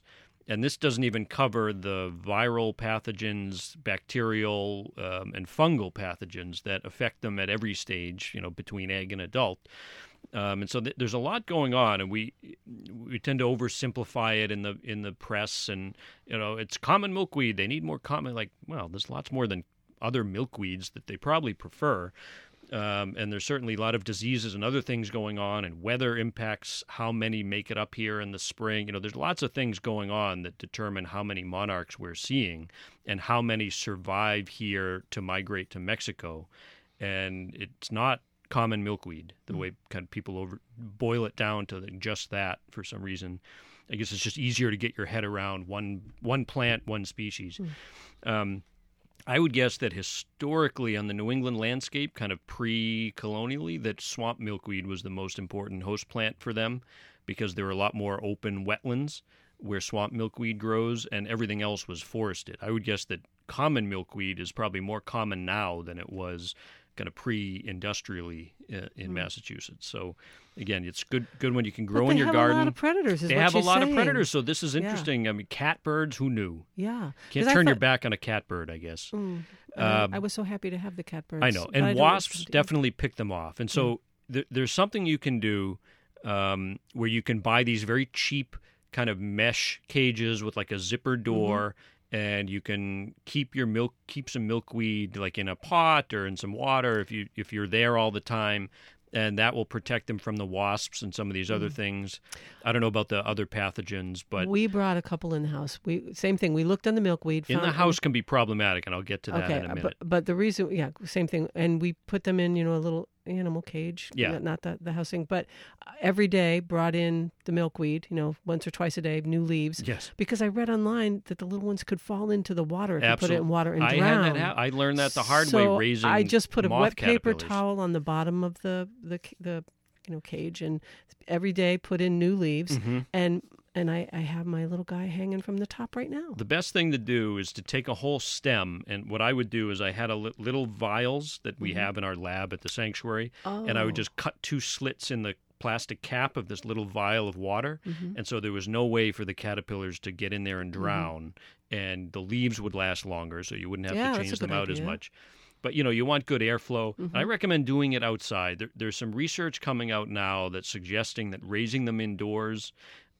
and this doesn't even cover the viral pathogens, bacterial, um, and fungal pathogens that affect them at every stage, you know, between egg and adult. Um, and so th- there's a lot going on, and we we tend to oversimplify it in the in the press. And you know, it's common milkweed. They need more common. Like, well, there's lots more than other milkweeds that they probably prefer. Um, and there's certainly a lot of diseases and other things going on, and weather impacts how many make it up here in the spring. You know, there's lots of things going on that determine how many monarchs we're seeing and how many survive here to migrate to Mexico. And it's not common milkweed, the way kind of people over boil it down to just that for some reason. I guess it's just easier to get your head around one one plant, one species. Mm. Um, I would guess that historically on the New England landscape, kind of pre-colonially, that swamp milkweed was the most important host plant for them because there were a lot more open wetlands where swamp milkweed grows, and everything else was forested. I would guess that common milkweed is probably more common now than it was kind of pre-industrially uh, in mm. Massachusetts. So again, it's good good when you can grow but in your garden. They have a lot of predators. Is they what have a you're lot saying. of predators. So this is Yeah. interesting. I mean, catbirds. Who knew? Yeah, Can't 'Cause turn I your thought, back on a catbird, I guess. Mm, Um, I, I was so happy to have the catbirds. I know, but I and don't- wasps definitely pick them off. And so Mm. th- there's something you can do um, where you can buy these very cheap kind of mesh cages with like a zipper door. Mm-hmm. And you can keep your milk, keep some milkweed like in a pot or in some water if you if you're there all the time, and that will protect them from the wasps and some of these other mm. things. I don't know about the other pathogens, but we brought a couple in the house. We same thing. We looked on the milkweed. In found, the house can be problematic, and I'll get to that okay, in a minute. But but the reason, yeah, same thing. And we put them in, you know, a little animal cage. Yeah. Not, not the the house thing, but every day brought in the milkweed. You know, once or twice a day, new leaves. Yes. Because I read online that the little ones could fall into the water if Absolutely. you put it in water and I drown. Had that ha- I learned that the hard so way raising I just put a moth wet paper caterpillars. towel on the bottom of the the the you know cage, and every day put in new leaves, Mm-hmm. and and I, I have my little guy hanging from the top right now. The best thing to do is to take a whole stem, and what I would do is I had a li- little vials that we Mm-hmm. have in our lab at the sanctuary, Oh. and I would just cut two slits in the plastic cap of this little vial of water, Mm-hmm. and so there was no way for the caterpillars to get in there and drown, and the leaves would last longer, so you wouldn't have Yeah, to that's change a them good out as idea. much. But, you know, you want good airflow. Mm-hmm. I recommend doing it outside. There, there's some research coming out now that's suggesting that raising them indoors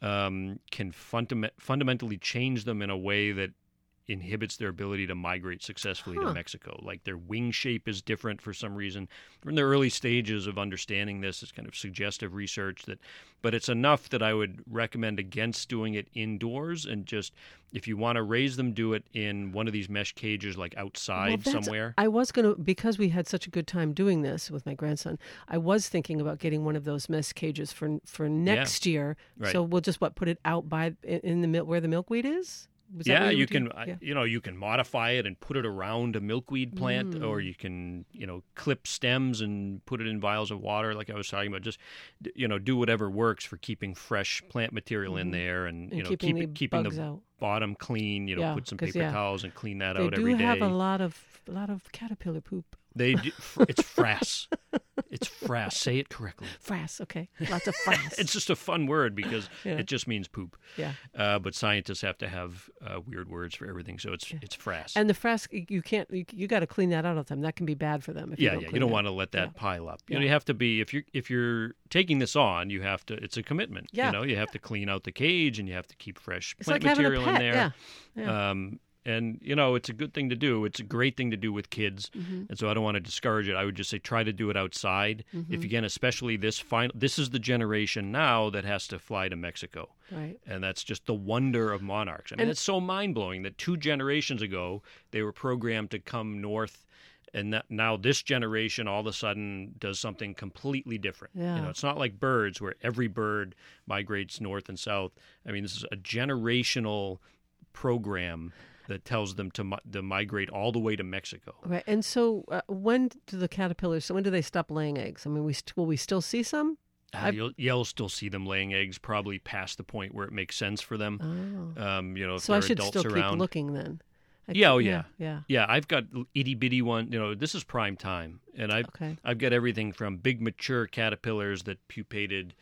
um, can fundament- fundamentally change them in a way that inhibits their ability to migrate successfully Huh. to Mexico. Like their wing shape is different for some reason. We're in the early stages of understanding this. It's kind of suggestive research that, but it's enough that I would recommend against doing it indoors, and just if you want to raise them, do it in one of these mesh cages, like outside Well, that's- somewhere. I was going to, because we had such a good time doing this with my grandson, I was thinking about getting one of those mesh cages for for next year. Right. So we'll just, what, put it out by in, in the mil- where the milkweed is? Was that Yeah, what you would do? can, I- you know, you can modify it and put it around a milkweed plant, Mm. or you can, you know, clip stems and put it in vials of water, like I was talking about. Just, d- you know, do whatever works for keeping fresh plant material in there, and, And you know, keeping keep the it, keeping bugs the out. bottom clean. You know, Yeah, put some 'cause, paper yeah, towels and clean that They out do every day. have a lot of a lot of caterpillar poop. They, do, fr- it's frass. It's frass. Say it correctly. Frass, okay. Lots of frass. It's just a fun word because Yeah. it just means poop. yeah. Uh, but scientists have to have uh, weird words for everything, so it's it's frass. And the frass, you can't, you, you got to clean that out all the time. That can be bad for them. If you yeah, don't yeah. clean You don't it. want to let that Yeah. pile up. You Yeah. know, you have to be if you're if you're taking this on, you have to. It's a commitment. Yeah. You know, you have to clean out the cage, and you have to keep fresh It's plant like having a material pet. in there. Yeah. Yeah. Um, and you know, it's a good thing to do. It's a great thing to do with kids, Mm-hmm. and so I don't want to discourage it. I would just say try to do it outside. If again, especially this final, this is the generation now that has to fly to Mexico. Right. And that's just the wonder of monarchs. I mean, And- it's so mind-blowing that two generations ago, they were programmed to come north, and that now this generation all of a sudden does something completely different. Yeah. You know, it's not like birds where every bird migrates north and south. I mean, this is a generational program that tells them to, mi- to migrate all the way to Mexico. Right. And so uh, when do the caterpillars, so when do they stop laying eggs? I mean, we st- will we still see some? Uh, you'll, you'll still see them laying eggs, probably past the point where it makes sense for them. Oh. Um, you know, if So there I are should adults still around. keep looking then. I Yeah, keep- oh, yeah. Yeah. Yeah, I've got itty bitty one. You know, this is prime time, and I've Okay. I've got everything from big mature caterpillars that pupated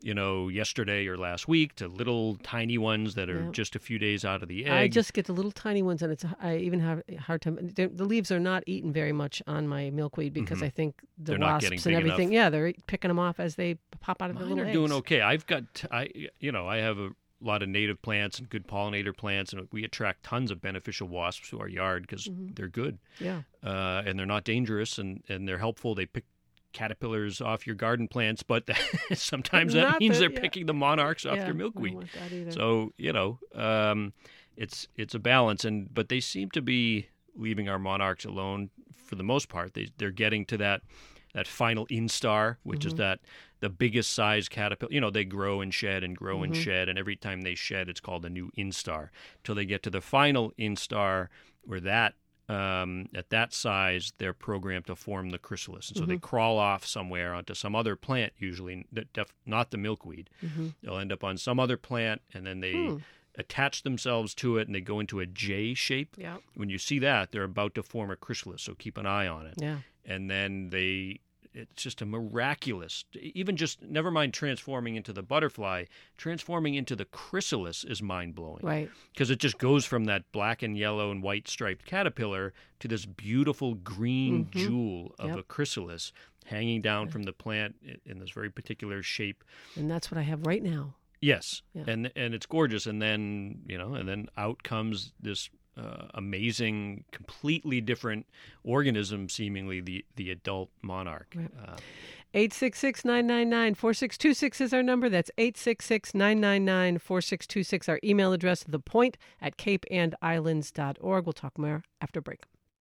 you know, yesterday or last week to little tiny ones that are Yeah. just a few days out of the egg. I just get the little tiny ones, and it's I even have a hard time. The, the leaves are not eaten very much on my milkweed because Mhm. I think the They're not wasps getting and big everything. enough. Yeah, they're picking them off as they pop out of the Mine little are eggs. doing okay. I've got, I, you know, I have a lot of native plants and good pollinator plants, and we attract tons of beneficial wasps to our yard because Mhm. they're good, Yeah, uh, and they're not dangerous, and, and they're helpful. They pick caterpillars off your garden plants, but sometimes that Not means the- they're yeah. picking the monarchs off yeah, your I don't milkweed. want that either. So you know, um, it's it's a balance, and but they seem to be leaving our monarchs alone for the most part. They they're getting to that that final instar, which is Mhm. that the biggest size caterpillar. You know, they grow and shed and grow and Mhm. shed, and every time they shed, it's called a new instar. Till they get to the final instar, where that um, at that size, they're programmed to form the chrysalis, and so they Mhm. crawl off somewhere onto some other plant, usually that def- not the milkweed. Mhm. They'll end up on some other plant, and then they Hmm. attach themselves to it, and they go into a J shape. Yeah, When you see that, they're about to form a chrysalis, so keep an eye on it. yeah. And then they, it's just a miraculous, even just, never mind transforming into the butterfly, transforming into the chrysalis is mind-blowing. Right. Because it just goes from that black and yellow and white striped caterpillar to this beautiful green Mhm. jewel of Yep. a chrysalis hanging down from the plant i- in this very particular shape. And that's what I have right now. Yes, Yeah. and and it's gorgeous, and then you know, and then out comes this uh, amazing, completely different organism, seemingly the the adult monarch. Right. Uh, eight six six, nine nine nine, four six two six is our number. That's eight six six, nine nine nine, four six two six. Our email address, thepoint at cape and islands dot org. We'll talk more after break.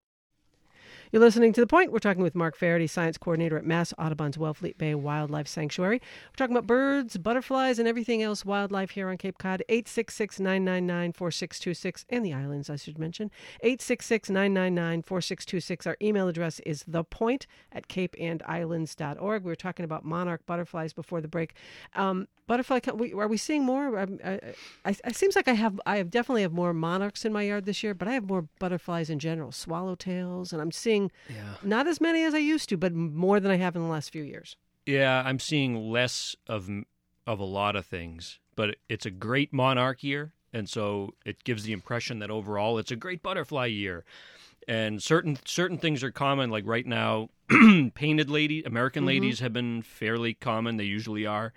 You're listening to The Point. We're talking with Mark Faraday, Science Coordinator at Mass Audubon's Wellfleet Bay Wildlife Sanctuary. We're talking about birds, butterflies, and everything else wildlife here on Cape Cod. eight six six, nine nine nine, four six two six, and the islands, I should mention. eight six six, nine nine nine, four six two six. Our email address is thepoint at cape and islands dot org. We were talking about monarch butterflies before the break. Um, butterfly, we- are we seeing more? Um, I, I, it seems like I have, I have definitely have more monarchs in my yard this year, but I have more butterflies in general, swallowtails, and I'm seeing yeah, not as many as I used to, but more than I have in the last few years. yeah, I'm seeing less of of a lot of things, but it's a great monarch year, and so it gives the impression that overall it's a great butterfly year. And certain certain things are common, like right now, painted lady, American Mhm. ladies have been fairly common. They usually are.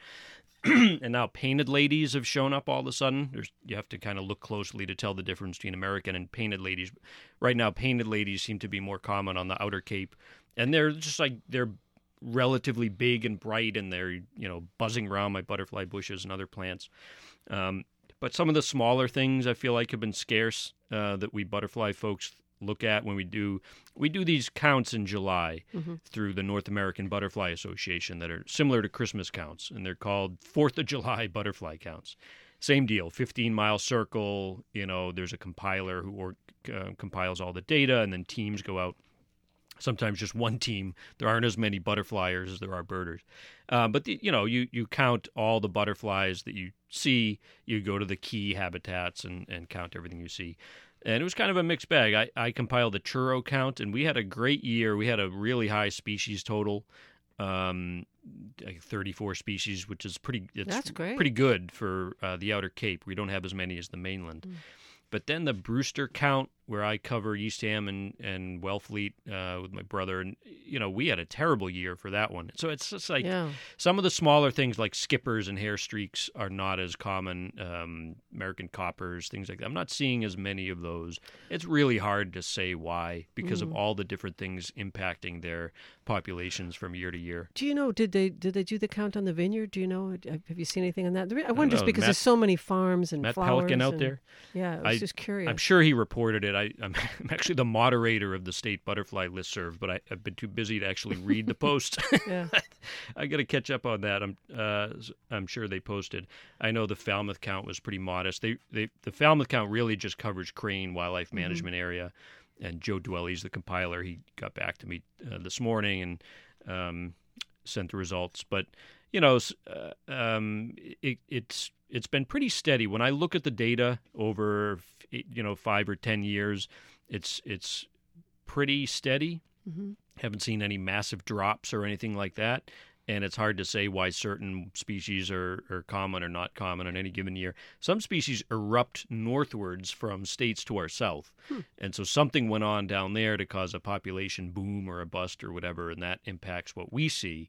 And now painted ladies have shown up all of a sudden. There's, you have to kind of look closely to tell the difference between American and painted ladies. Right now, painted ladies seem to be more common on the Outer Cape, and they're just like they're relatively big and bright, and they're you know buzzing around my butterfly bushes and other plants. Um, but some of the smaller things I feel like have been scarce uh, that we butterfly folks look at when we do we do these counts in July Mhm. through the North American Butterfly Association that are similar to Christmas counts, and they're called Fourth of July butterfly counts. Same deal, fifteen mile circle. You know, there's a compiler who or, uh, compiles all the data, and then teams go out. Sometimes just one team. There aren't as many butterflyers as there are birders. Uh, but, the, you know, you, you count all the butterflies that you see. You go to the key habitats and, and count everything you see. And it was kind of a mixed bag. I, I compiled the churro count, and we had a great year. We had a really high species total, um, like thirty-four species, which is pretty. It's That's great. Pretty good for uh, the Outer Cape. We don't have as many as the mainland. Mm. But then the Brewster count, where I cover Eastham and, and Wellfleet uh, with my brother, and you know we had a terrible year for that one. So it's just like Yeah. some of the smaller things like skippers and hair streaks are not as common. Um, American coppers, things like that. I'm not seeing as many of those. It's really hard to say why because Mm. of all the different things impacting their populations from year to year. Do you know? Did they did they do the count on the vineyard? Do you know? Have you seen anything on that? The re- I wonder just know. because Matt- there's so many farms and Matt flowers. Pelican out and- there. Yeah, I was I- just curious. I'm sure he reported it. I, I'm, I'm actually the moderator of the state butterfly listserv, but I, I've been too busy to actually read the post. Yeah. I got to catch up on that. I'm uh, I'm sure they posted. I know the Falmouth count was pretty modest. They they the Falmouth count really just covers Crane Wildlife Management Area, and Joe Dwelly's the compiler. He got back to me uh, this morning and um, sent the results. But you know, s- uh, um, it, it's it's been pretty steady. When I look at the data over you know five or ten years, it's it's pretty steady. Mhm. Haven't seen any massive drops or anything like that. and it's hard to say why certain species are, are common or not common in any given year. Some species erupt northwards from states to our south, hmm. and so something went on down there to cause a population boom or a bust or whatever, and that impacts what we see.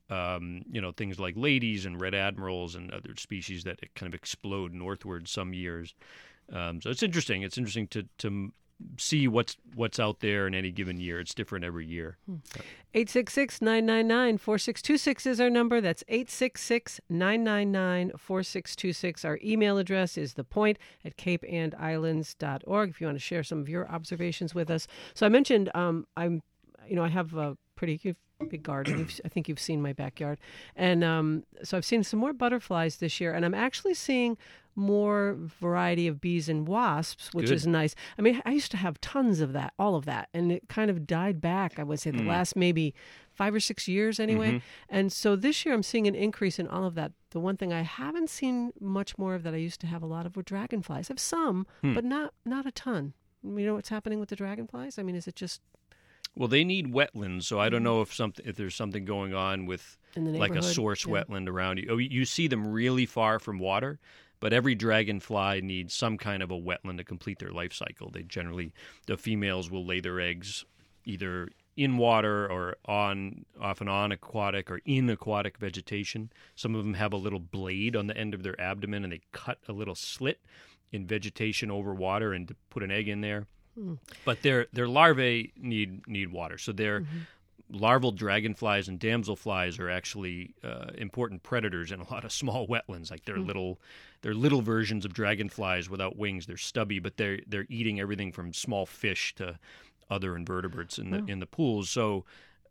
Um, you know, things like ladies and red admirals and other species that kind of explode northward some years. Um, so it's interesting. It's interesting to to see what's what's out there in any given year. It's different every year. eight six six, nine nine nine, four six two six is our number. That's eight six six, nine nine nine, four six two six. Our email address is thepoint at cape and islands dot org if you want to share some of your observations with us. So I mentioned um, I'm, you know, I have a pretty big garden. You've, I think you've seen my backyard. And um, so I've seen some more butterflies this year, and I'm actually seeing more variety of bees and wasps, which Good. is nice. I mean, I used to have tons of that, all of that, and it kind of died back, I would say, the mm. last maybe five or six years anyway. Mm-hmm. And so this year I'm seeing an increase in all of that. The one thing I haven't seen much more of that I used to have a lot of were dragonflies. I have some, hmm. but not not a ton. You know what's happening with the dragonflies? I mean, is it just... Well, they need wetlands, so I don't know if something if there's something going on with like a source yeah. wetland around you. Oh, you see them really far from water, but every dragonfly needs some kind of a wetland to complete their life cycle. They generally, the females will lay their eggs either in water or on, often on aquatic or in aquatic vegetation. Some of them have a little blade on the end of their abdomen, and they cut a little slit in vegetation over water and to put an egg in there. Mm. But their their larvae need need water, so their mm-hmm. larval dragonflies and damselflies are actually uh, important predators in a lot of small wetlands. Like they're mm. little they're little versions of dragonflies without wings. They're stubby, but they're they're eating everything from small fish to other invertebrates in the oh. in the pools. So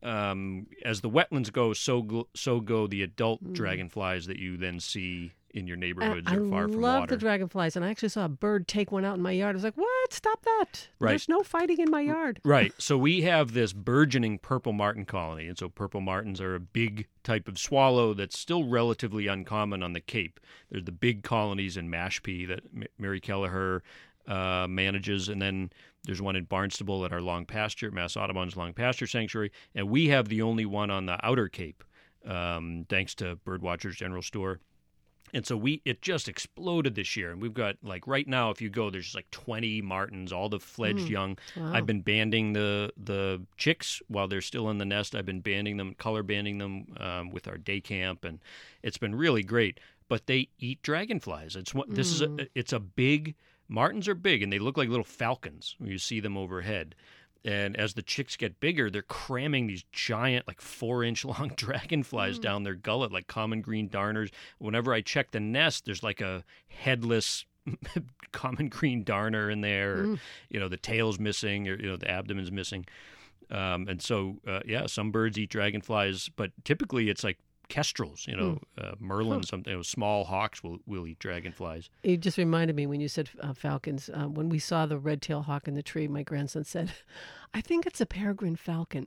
um, as the wetlands go, so go, so go the adult mm. dragonflies that you then see in your neighborhoods and or far I from love water. the dragonflies, and I actually saw a bird take one out in my yard. I was like, what? Stop that. Right. There's no fighting in my yard. Right. So we have this burgeoning purple martin colony, and so purple martins are a big type of swallow that's still relatively uncommon on the Cape. There's the big colonies in Mashpee that M- Mary Kelleher uh, manages, and then there's one in Barnstable at our Long Pasture, Mass Audubon's Long Pasture Sanctuary, and we have the only one on the Outer Cape, um, thanks to Birdwatchers General Store. And so we it just exploded this year. And we've got, like, right now, if you go, there's like twenty martins, all the fledged mm. young. Wow. I've been banding the the chicks while they're still in the nest. I've been banding them, color banding them um, with our day camp. And it's been really great. But they eat dragonflies. It's mm. This is a, it's a big, martins are big, and they look like little falcons when you see them overhead. And as the chicks get bigger, they're cramming these giant, like four-inch long dragonflies mm. down their gullet, like common green darners. Whenever I check the nest, there's like a headless common green darner in there. Mm. Or, you know, the tail's missing, or you know, the abdomen's missing. Um, and so, uh, yeah, some birds eat dragonflies, but typically it's like kestrels, you know, mm. uh, merlin, some you know, small hawks will, will eat dragonflies. It just reminded me when you said uh, falcons. Uh, when we saw the red-tailed hawk in the tree, my grandson said, I think it's a peregrine falcon.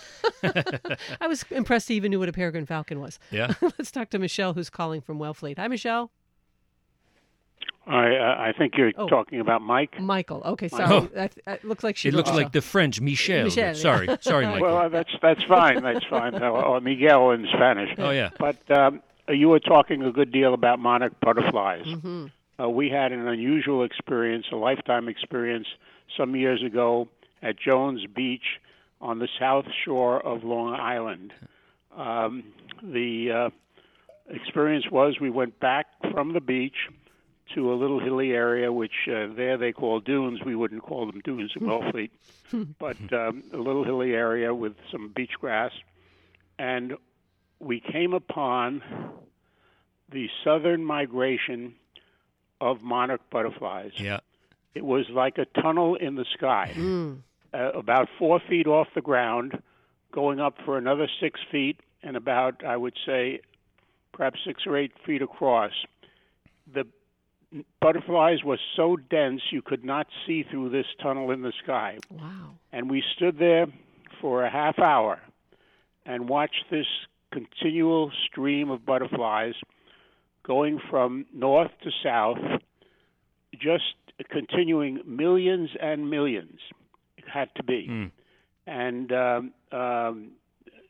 I was impressed he even knew what a peregrine falcon was. Yeah. Let's talk to Michelle, who's calling from Wellfleet. Hi, Michelle. I uh, I think you're oh. talking about Mike. Michael. Okay, sorry. Oh. That, that looks like she. It looks also. like the French Michel. Michel, sorry, yeah. sorry, Michael. Well, uh, that's that's fine. That's fine. Or, or Miguel in Spanish. Oh yeah. But um, you were talking a good deal about monarch butterflies. Mm-hmm. Uh, we had an unusual experience, a lifetime experience, some years ago at Jones Beach on the south shore of Long Island. Um, the uh, experience was we went back from the beach to a little hilly area, which uh, there they call dunes. We wouldn't call them dunes in Wellfleet, but um, a little hilly area with some beach grass. And we came upon the southern migration of monarch butterflies. Yeah. It was like a tunnel in the sky, Mm. uh, about four feet off the ground, going up for another six feet, and about, I would say, perhaps six or eight feet across. The butterflies were so dense you could not see through this tunnel in the sky. Wow. And we stood there for a half hour and watched this continual stream of butterflies going from north to south, just continuing millions and millions. It had to be. Mm. And um, um,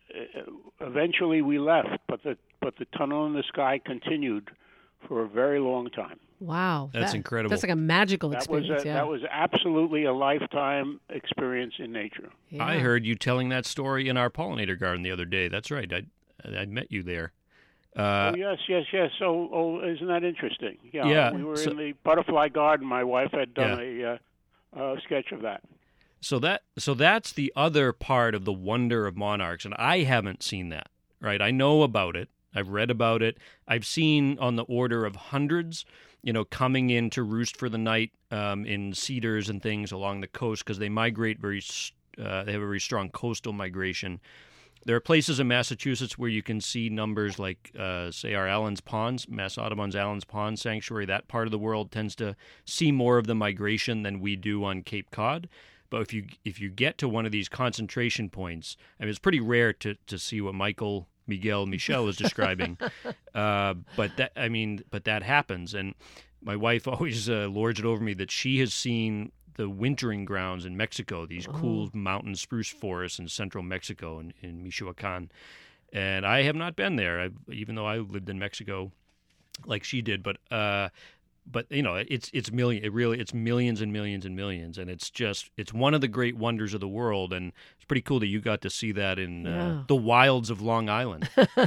eventually we left, but the but the tunnel in the sky continued for a very long time. Wow, that's that, incredible. That's like a magical That experience. was a, yeah. that was absolutely a lifetime experience in nature. Yeah. I heard you telling that story in our pollinator garden the other day. That's right. I I met you there. Uh, oh, yes, yes, yes. Oh, oh, isn't that interesting? Yeah, Yeah. we were So- in the butterfly garden. My wife had done a uh, uh, sketch of that. So that so that's the other part of the wonder of monarchs, and I haven't seen that. Right, I know about it. I've read about it. I've seen on the order of hundreds, you know, coming in to roost for the night um, in cedars and things along the coast because they migrate very. Uh, they have a very strong coastal migration. There are places in Massachusetts where you can see numbers like, uh, say, our Allen's Ponds, Mass Audubon's Allen's Pond Sanctuary. That part of the world tends to see more of the migration than we do on Cape Cod. But if you if you get to one of these concentration points, I mean, it's pretty rare to, to see what Michael Miguel Michel is describing. uh, but that I mean, but that happens, and my wife always uh, lords it over me that she has seen the wintering grounds in Mexico, these oh. cool mountain spruce forests in central Mexico in, in Michoacan. And I have not been there, I've, even though I lived in Mexico like she did. But uh, but you know, it's it's million. It really it's millions and millions and millions, and it's just it's one of the great wonders of the world. And it's pretty cool that you got to see that in yeah. uh, the wilds of Long Island.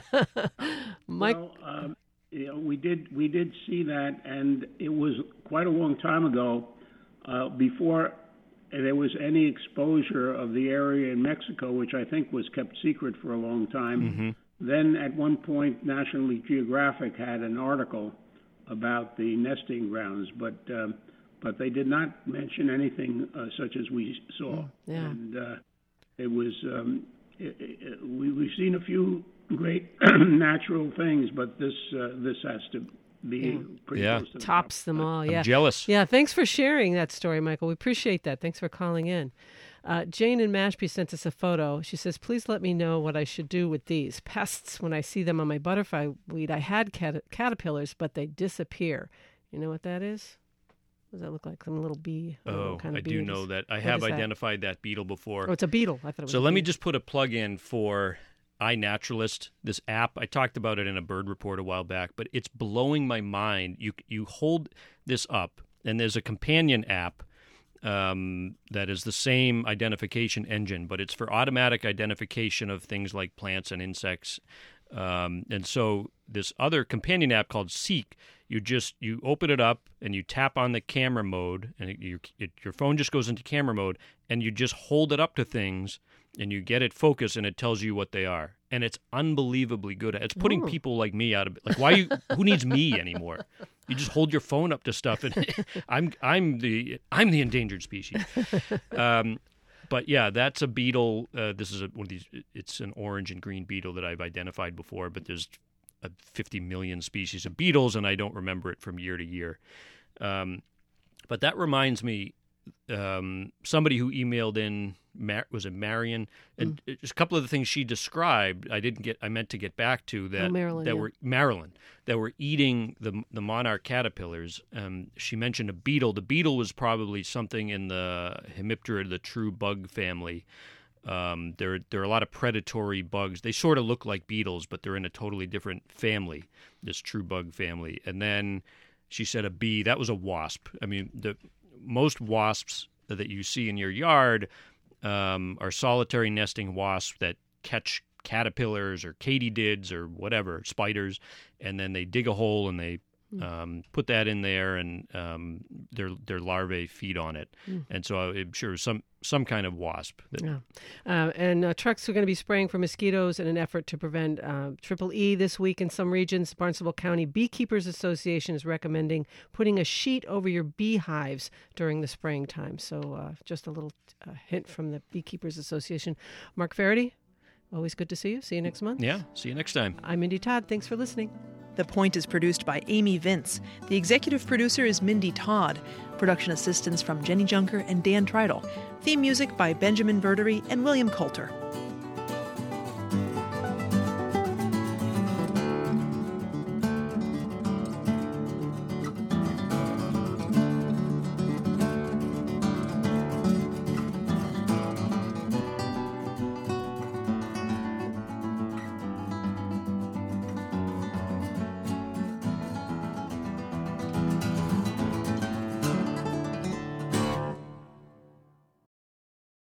Mike, well, um, you know, we did we did see that, and it was quite a long time ago. Uh, before there was any exposure of the area in Mexico, which I think was kept secret for a long time. Mm-hmm. Then at one point, National Geographic had an article about the nesting grounds, but um, but they did not mention anything uh, such as we saw. Yeah. And uh, it was um, it, it, we, we've seen a few great natural things, but this uh, this has to be Yeah. pretty Yeah. close to the tops top. them all. Yeah. I'm jealous. Yeah, thanks for sharing that story, Michael. We appreciate that. Thanks for calling in. Uh, Jane in Mashpee sent us a photo. She says, please let me know what I should do with these pests. When I see them on my butterfly weed, I had cat- caterpillars, but they disappear. You know what that is? What does that look like? Some little bee? I don't know Oh, what kind of I bee do it know is. that. I What have is that? identified that beetle before. Oh, it's a beetle. I thought it was So a let me bee. just put a plug in for iNaturalist, this app. I talked about it in a bird report a while back, but it's blowing my mind. You you hold this up, and there's a companion app um, that is the same identification engine, but it's for automatic identification of things like plants and insects. Um, and so this other companion app called Seek, you just you open it up and you tap on the camera mode, and it, your it, your phone just goes into camera mode, and you just hold it up to things, and you get it focused, and it tells you what they are. And it's unbelievably good. It's putting Ooh. people like me out of like why you who needs me anymore? You just hold your phone up to stuff, and I'm I'm the I'm the endangered species. Um, but yeah, that's a beetle. Uh, this is a, one of these. It's an orange and green beetle that I've identified before, but there's uh, fifty million species of beetles, and I don't remember it from year to year. Um, but that reminds me, um, somebody who emailed in Mar- was it Marion, and Mm. just a couple of the things she described. I didn't get. I meant to get back to that. Oh, Marilyn, that yeah. were Maryland that were eating the the monarch caterpillars. Um, she mentioned a beetle. The beetle was probably something in the Hemiptera, the true bug family. Um, there, there are a lot of predatory bugs. They sort of look like beetles, but they're in a totally different family, this true bug family. And then she said a bee. That was a wasp. I mean, the most wasps that you see in your yard um, are solitary nesting wasps that catch caterpillars or katydids or whatever, spiders, and then they dig a hole and they Um, put that in there, and um, their their larvae feed on it. Mm. And so I'm sure some some kind of wasp. That, Yeah. Uh, and uh, trucks are going to be spraying for mosquitoes in an effort to prevent uh, triple E this week in some regions. Barnstable County Beekeepers Association is recommending putting a sheet over your beehives during the spraying time. So uh, just a little uh, hint from the Beekeepers Association. Mark Faraday, always good to see you. See you next month. Yeah. See you next time. I'm Mindy Todd. Thanks for listening. The Point is produced by Amy Vince. The executive producer is Mindy Todd. Production assistance from Jenny Junker and Dan Treidel. Theme music by Benjamin Verdery and William Coulter.